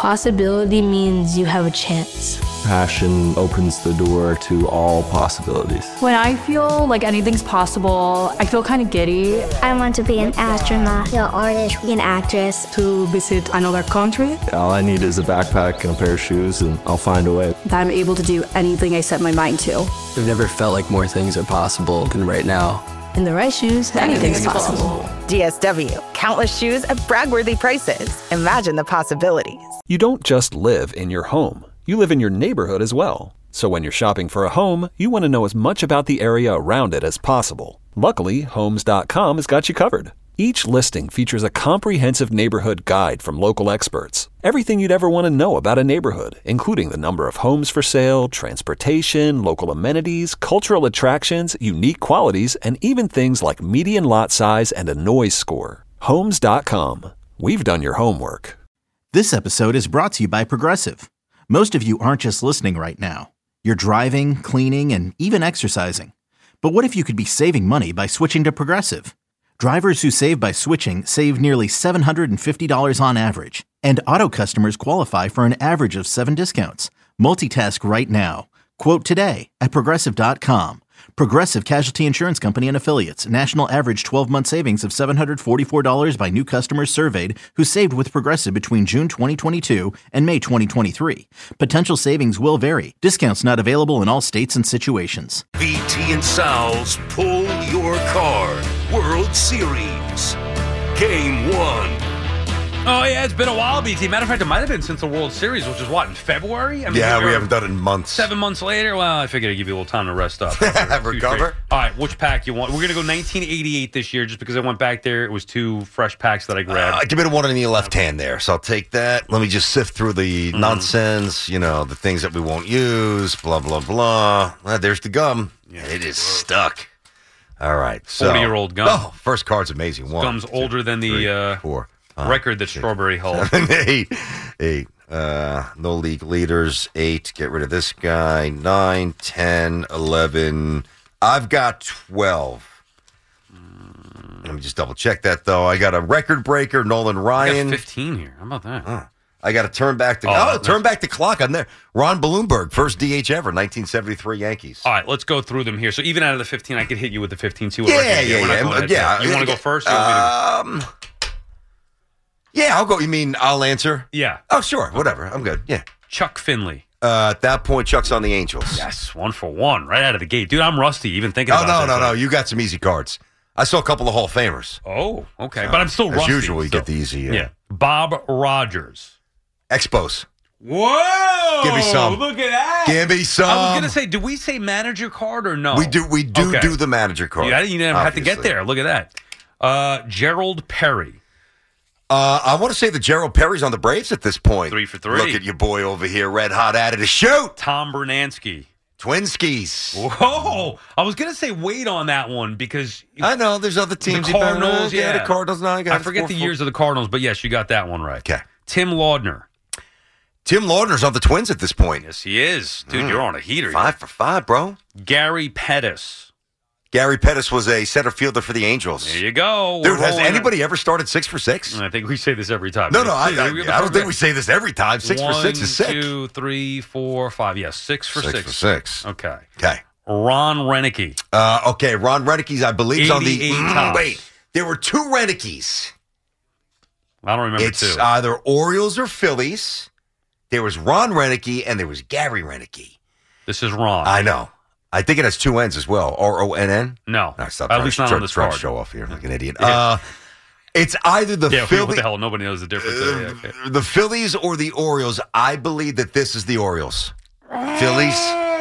Possibility means you have a chance. Passion opens the door to all possibilities. When I feel like anything's possible, I feel kind of giddy. I want to be an astronaut, an artist, an actress. To visit another country. All I need is a backpack and a pair of shoes, and I'll find a way. That I'm able to do anything I set my mind to. I've never felt like more things are possible than right now. In the right shoes, anything's possible. DSW. Countless shoes at brag-worthy prices. Imagine the possibilities. You don't just live in your home. You live in your neighborhood as well. So when you're shopping for a home, you want to know as much about the area around it as possible. Luckily, Homes.com has got you covered. Each listing features a comprehensive neighborhood guide from local experts. Everything you'd ever want to know about a neighborhood, including the number of homes for sale, transportation, local amenities, cultural attractions, unique qualities, and even things like median lot size and a noise score. Homes.com. We've done your homework. This episode is brought to you by Progressive. Most of you aren't just listening right now. You're driving, cleaning, and even exercising. But what if you could be saving money by switching to Progressive? Drivers who save by switching save nearly $750 on average. And auto customers qualify for an average of 7 discounts. Multitask right now. Quote today at Progressive.com. Progressive Casualty Insurance Company and Affiliates. National average 12-month savings of $744 by new customers surveyed who saved with Progressive between June 2022 and May 2023. Potential savings will vary. Discounts not available in all states and situations. BT and Sal's Pull Your Card World Series. Game 1. Oh, yeah, it's been a while, BT. Matter of fact, it might have been since the World Series, which is what, in February? I mean, yeah, we haven't done it in months. 7 months later? Well, I figured I'd give you a little time to rest up. Recover? All right, which pack you want? We're going to go 1988 this year just because I went back there. It was 2 fresh packs that I grabbed. Give me the one in the left hand there, so I'll take that. Let me just sift through the nonsense, the things that we won't use, blah, blah, blah. There's the gum. Yeah, it is stuck. All right. So, 40-year-old gum. Oh, first card's amazing. One, Gum's older than the 4. Record that Strawberry held. 7, 8. No league leaders. 8. Get rid of this guy. 9, 10, 11. I've got 12. Let me just double check that, though. I got a record breaker, Nolan Ryan. I got 15 here. How about that? I got to turn back the turn back the clock on there. Ron Blomberg, first DH ever, 1973 Yankees. All right, let's go through them here. So even out of the 15, I could hit you with the 15 too. Yeah. You want to go first? Yeah, I'll go. You mean I'll answer? Yeah. Oh, sure. Whatever. I'm good. Yeah. Chuck Finley. At that point, Chuck's on the Angels. Yes, 1 for 1 right out of the gate. Dude, I'm rusty even thinking about this. No. You got some easy cards. I saw a couple of Hall of Famers. Oh, okay. But I'm still rusty. As usual, you get the easy. Yeah. Bob Rogers. Expos. Whoa! Give me some. Look at that. Give me some. I was going to say, do we say manager card or no? We do the manager card. You didn't have to get there. Look at that. Gerald Perry. I want to say that Gerald Perry's on the Braves at this point. 3 for 3. Look at your boy over here, red hot at it to shoot. Tom Bernansky. Twinskies. Whoa! I was going to say wait on that one because I know there's other teams. The Cardinals, the Cardinals. No, I forget the years of the Cardinals, but yes, you got that one right. Okay. Tim Laudner. Tim Laudner's on the Twins at this point. Yes, he is. Dude, you're on a heater. 5 for 5, bro. Gary Pettis. Gary Pettis was a center fielder for the Angels. There you go. Dude, has anybody ever started 6 for 6? I think we say this every time. No, I don't think we say this every time. 6 for 6 is sick. 1, 2, 3, 4, 5. Yes, 6 for 6. 6 for 6. Okay. Ron Renicky. Okay, Ron Renicky's, I believe, is on the... wait, there were 2 Renickys. I don't remember It's 2. either Orioles or Phillies. There was Ron Renicky and there was Gary Renicky. This is Ron. I know. I think it has 2 N's as well. RONN? No. Stop at least not on this card. Show off here like an idiot. Yeah. It's either the Phillies. What the hell? Nobody knows the difference. The Phillies or the Orioles. I believe that this is the Orioles. Phillies.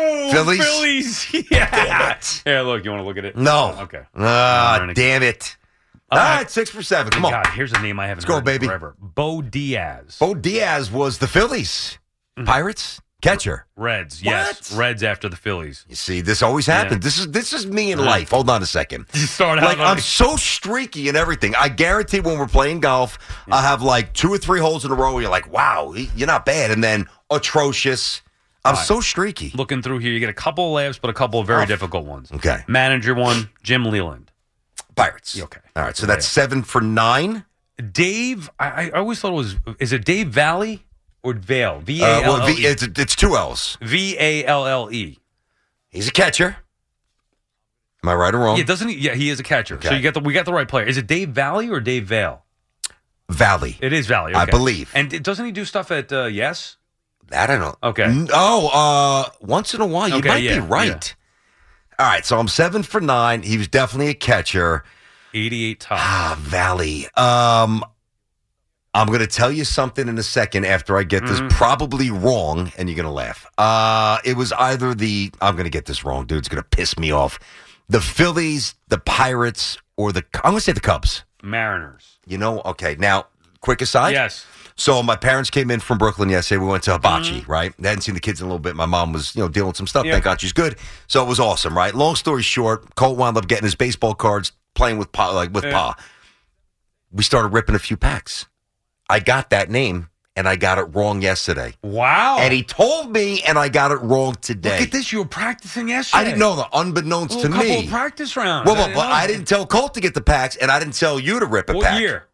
Yeah. Yeah, look, you want to look at it? No. Okay. Damn it. All right, 6 for 7. Come on. God, here's a name I haven't heard in forever. Bo Diaz. Bo Diaz was the Phillies. Pirates? Catcher. Reds, yes. What? Reds after the Phillies. You see, this always happens. Yeah. This is me in life. Hold on a second. You start out I'm so streaky and everything. I guarantee when we're playing golf, I have like 2 or 3 holes in a row where you're like, wow, you're not bad. And then atrocious. I'm so streaky. Looking through here, you get a couple of laughs, but a couple of very difficult ones. Okay. Manager one, Jim Leland. Pirates. Okay. All right, so that's 7 for 9. Dave, I always thought it was, is it Dave Valley? or Vale? V-A-L-L-E. It's two L's. V-A-L-L-E. He's a catcher. Am I right or wrong? Yeah, doesn't he? Yeah, he is a catcher. Okay. So we got the right player. Is it Dave Valley or Dave Vale? Valley. It is Valley. Okay. I believe. And doesn't he do stuff at Yes? That I don't know. Okay. Once in a while, you might be right. Yeah. All right, so I'm 7 for 9. He was definitely a catcher. 88 top. Valley. I'm going to tell you something in a second after I get this probably wrong, and you're going to laugh. It was either I'm going to get this wrong, dude. It's going to piss me off. The Phillies, the Pirates, or I'm going to say the Cubs. Mariners. Okay. Now, quick aside. Yes. So my parents came in from Brooklyn yesterday. We went to Hibachi, right? They hadn't seen the kids in a little bit. My mom was, dealing with some stuff. Thank God she's good. So it was awesome, right? Long story short, Colt wound up getting his baseball cards, playing with Pa, Pa. We started ripping a few packs. I got that name, and I got it wrong yesterday. Wow. And he told me, and I got it wrong today. Look at this. You were practicing yesterday. I didn't know that, unbeknownst to me. A couple of practice rounds. Well, but I didn't tell Colt to get the packs, and I didn't tell you to rip a pack. What year?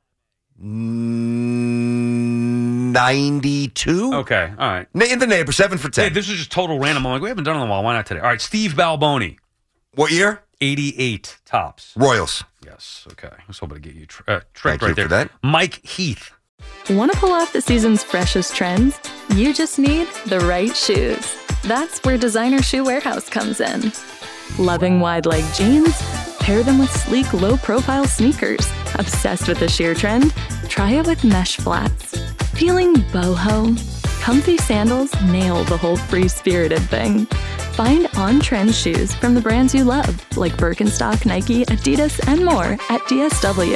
92. Okay, all right. In the neighbor, 7 for 10. Hey, this is just total random. I'm like, we haven't done it in a while. Why not today? All right, Steve Balboni. What year? 88 tops. Royals. Yes, okay. I was hoping to get you tricked Thank right you there. for that. Mike Heath. Want to pull off the season's freshest trends? You just need the right shoes. That's where Designer Shoe Warehouse comes in. Loving wide leg jeans? Pair them with sleek, low-profile sneakers. Obsessed with the sheer trend? Try it with mesh flats. Feeling boho? Comfy sandals nail the whole free-spirited thing. Find on-trend shoes from the brands you love, like Birkenstock, Nike, Adidas, and more at DSW.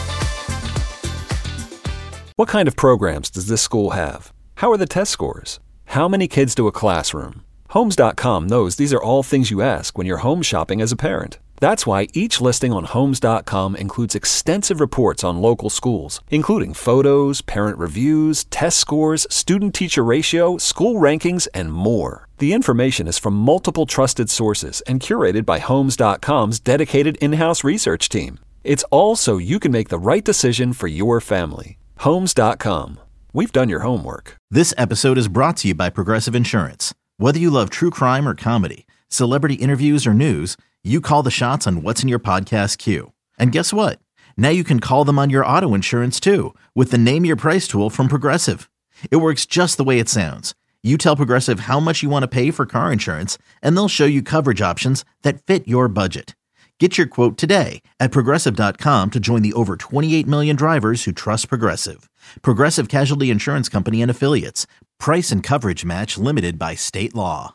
What kind of programs does this school have? How are the test scores? How many kids do a classroom? Homes.com knows these are all things you ask when you're home shopping as a parent. That's why each listing on Homes.com includes extensive reports on local schools, including photos, parent reviews, test scores, student-teacher ratio, school rankings, and more. The information is from multiple trusted sources and curated by Homes.com's dedicated in-house research team. It's all so you can make the right decision for your family. Homes.com. We've done your homework. This episode is brought to you by Progressive Insurance. Whether you love true crime or comedy, celebrity interviews or news, you call the shots on what's in your podcast queue. And guess what? Now you can call them on your auto insurance too with the Name Your Price tool from Progressive. It works just the way it sounds. You tell Progressive how much you want to pay for car insurance, and they'll show you coverage options that fit your budget. Get your quote today at Progressive.com to join the over 28 million drivers who trust Progressive. Progressive Casualty Insurance Company and Affiliates. Price and coverage match limited by state law.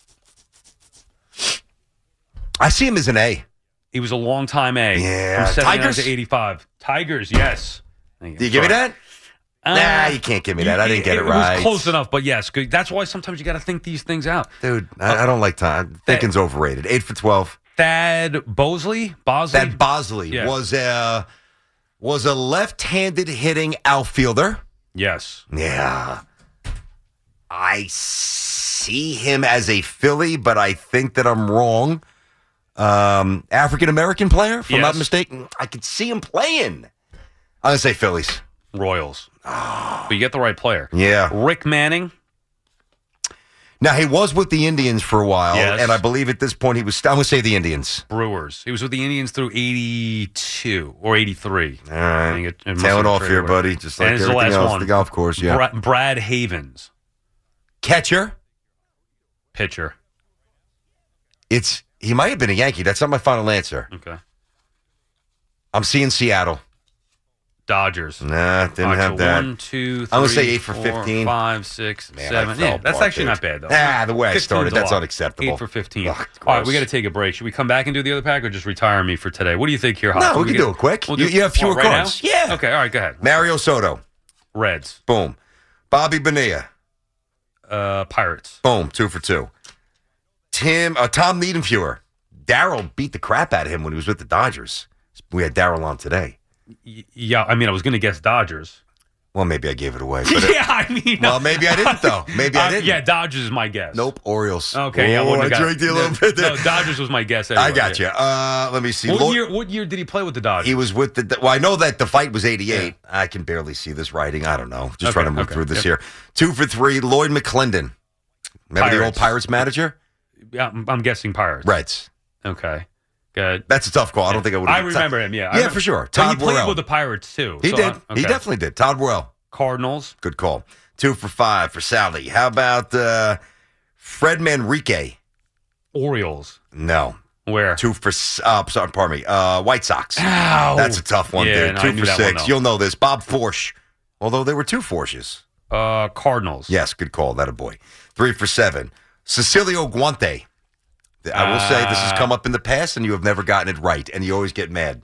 I see him as an A. He was a long-time A. Yeah. From 79 Tigers? to 85. Tigers, yes. Do you give me that? Nah, you can't give me that. I didn't get it right. It was close enough, but yes. That's why sometimes you got to think these things out. Dude, I don't like time. Thinking's overrated. 8 for 12. Thad Bosley? Thad Bosley was a left-handed hitting outfielder. Yes. Yeah. I see him as a Philly, but I think that I'm wrong. African-American player, if I'm not mistaken. I could see him playing. I'm going to say Phillies. Royals. But you get the right player. Yeah. Rick Manning. Now, he was with the Indians for a while, and I believe at this point he was, I'm going to say the Indians. Brewers. He was with the Indians through 82 or 83. All right. Tailing off here, buddy, just like everything else, the golf course, yeah. Brad Havens. Catcher. Pitcher. He might have been a Yankee. That's not my final answer. Okay. I'm seeing Seattle. Dodgers. Nah, didn't have that. 1, 2, 3, I'm going to say 8 for 4, 15. 5, 6, Man, 7. Yeah, that's actually not bad, though. The way I started, that's unacceptable. 8 for 15. Ugh, all right, we got to take a break. Should we come back and do the other pack or just retire me for today? What do you think here, Hop? No, we can do it quick. We'll you have fewer cards. Now? Yeah. Okay, all right, go ahead. Mario Soto. Reds. Boom. Bobby Bonilla. Pirates. Boom, 2 for 2. Tom Niedenfuer. Darryl beat the crap out of him when he was with the Dodgers. We had Darryl on today. Yeah, I mean, I was going to guess Dodgers. Well, maybe I gave it away. But yeah, I mean. Well, maybe I didn't, though. Maybe I didn't. Yeah, Dodgers is my guess. Nope, Orioles. Okay, I wouldn't have got tricked you a little bit there. No, Dodgers was my guess anyway. I got you. Let me see. What year did he play with the Dodgers? He was with the. Well, I know that the fight was 88. Yeah. I can barely see this writing. I don't know. Just trying to move through this here. 2 for 3. Lloyd McClendon. Remember the old Pirates manager? Yeah, I'm guessing Pirates. Reds. Okay. Good. That's a tough call. I don't think I would. I remember him. Yeah. Yeah, for sure. Todd He played Worrell. with the Pirates too. He did. He definitely did. Todd Worrell. Cardinals. Good call. 2 for 5 for Sally. How about Fred Manrique? Orioles. No. Where? 2 for. Pardon me. White Sox. Ow. That's a tough one, Yeah, dude. no, 2 I knew for that 6. one, You'll know this. Bob Forsch. Although there were 2 Forsches. Cardinals. Yes, good call. That a boy. 3 for 7. Cecilio Guante. I will say this has come up in the past, and you have never gotten it right, and you always get mad.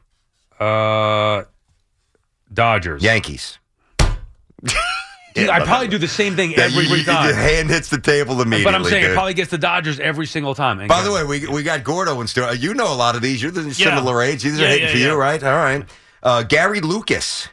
Dodgers. Yankees. Dude, I probably do the same thing every time. Your hand hits the table immediately. But I'm saying dude. it probably gets the Dodgers every single time. By the way, we got Gordo and Stuart. You know a lot of these. You're the similar age. These are hitting for you, right? All right. Gary Lucas.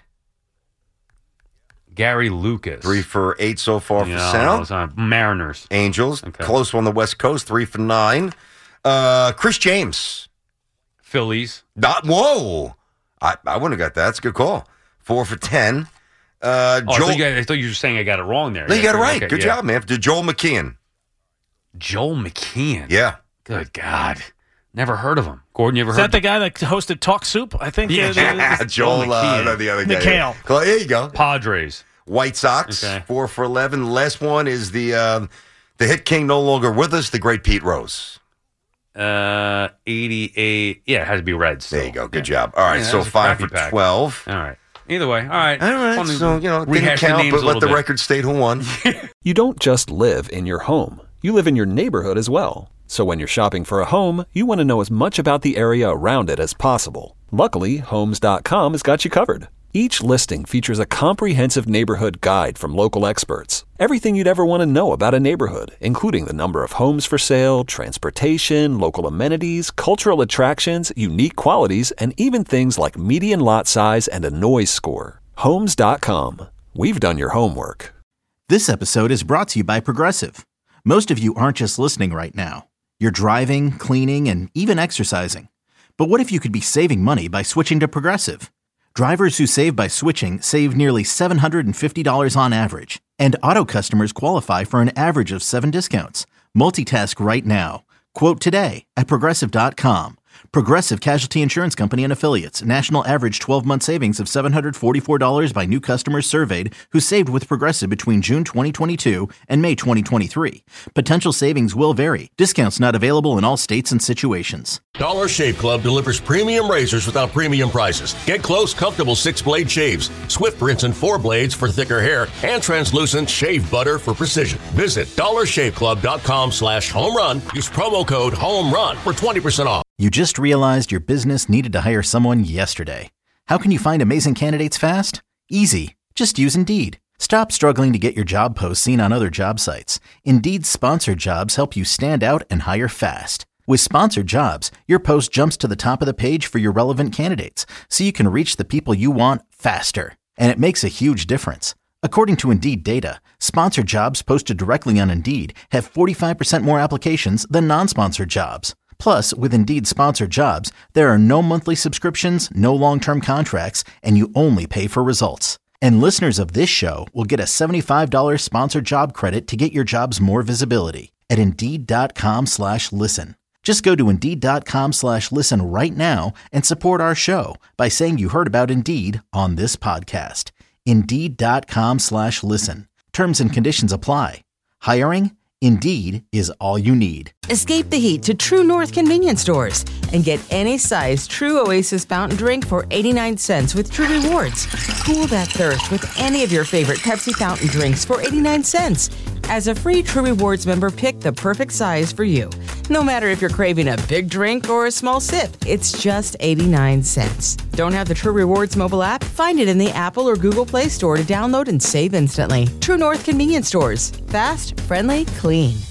Gary Lucas. 3 for 8 so far for Sal. Mariners. Angels. Okay. Close on the West Coast. 3 for 9. Chris James. Phillies. Whoa. I wouldn't have got that. That's a good call. 4 for 10. I thought you were saying I got it wrong there. No, you got it right. Good job, man. Joel McKeon. Joel McKeon? Yeah. Good God. Never heard of him. Gordon, you ever heard of him? Is that the guy that hosted Talk Soup? I think. Joel McKeon. The other guy. Mikhail. There you go. Padres. White Sox. Okay. 4 for 11. Last one is the hit king no longer with us, the great Pete Rose. 88. Yeah, it has to be Reds. There you go. Good job. All right, so 5 for 12. All right. Either way. All right. So, didn't count, but let the record state who won. You don't just live in your home. You live in your neighborhood as well. So when you're shopping for a home, you want to know as much about the area around it as possible. Luckily, Homes.com has got you covered. Each listing features a comprehensive neighborhood guide from local experts. Everything you'd ever want to know about a neighborhood, including the number of homes for sale, transportation, local amenities, cultural attractions, unique qualities, and even things like median lot size and a noise score. Homes.com. We've done your homework. This episode is brought to you by Progressive. Most of you aren't just listening right now. You're driving, cleaning, and even exercising. But what if you could be saving money by switching to Progressive? Drivers who save by switching save nearly $750 on average, and auto customers qualify for an average of 7 discounts. Multitask right now. Quote today at Progressive.com. Progressive Casualty Insurance Company and Affiliates. National average 12-month savings of $744 by new customers surveyed who saved with Progressive between June 2022 and May 2023. Potential savings will vary. Discounts not available in all states and situations. Dollar Shave Club delivers premium razors without premium prices. Get close, comfortable 6-blade shaves, swift rinse and 4 blades for thicker hair, and translucent shave butter for precision. Visit dollarshaveclub.com/homerun. Use promo code HOMERUN for 20% off. You just realized your business needed to hire someone yesterday. How can you find amazing candidates fast? Easy. Just use Indeed. Stop struggling to get your job posts seen on other job sites. Indeed's sponsored jobs help you stand out and hire fast. With sponsored jobs, your post jumps to the top of the page for your relevant candidates, so you can reach the people you want faster. And it makes a huge difference. According to Indeed data, sponsored jobs posted directly on Indeed have 45% more applications than non-sponsored jobs. Plus, with Indeed sponsored jobs, there are no monthly subscriptions, no long-term contracts, and you only pay for results. And listeners of this show will get a $75 sponsored job credit to get your jobs more visibility at Indeed.com/listen. Just go to Indeed.com/listen right now and support our show by saying you heard about Indeed on this podcast. Indeed.com/listen. Terms and conditions apply. Hiring? Indeed is all you need. Escape the heat to True North convenience stores and get any size True Oasis fountain drink for 89 cents with True Rewards. Cool that thirst with any of your favorite Pepsi fountain drinks for 89 cents. As a free True Rewards member, pick the perfect size for you. No matter if you're craving a big drink or a small sip, it's just 89 cents. Don't have the True Rewards mobile app? Find it in the Apple or Google Play Store to download and save instantly. True North convenience stores. Fast, friendly, clean.